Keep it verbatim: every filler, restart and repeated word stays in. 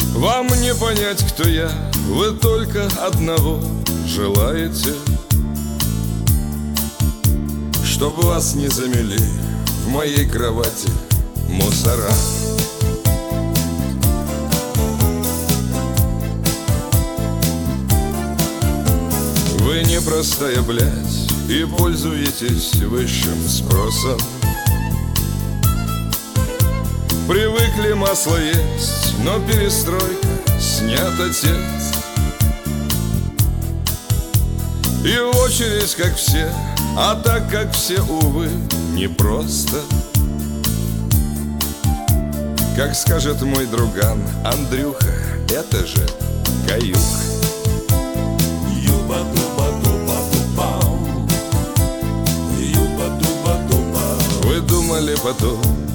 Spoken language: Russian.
Вам не понять, кто я, вы только одного желаете, чтоб вас не замели в моей кровати мусора. Вы не простая блядь и пользуетесь высшим спросом. Привыкли масло есть, но перестройка снят отец. И в очередь, как все, а так, как все, увы, непросто. Как скажет мой друган Андрюха, это же каюк. Вы думали потом,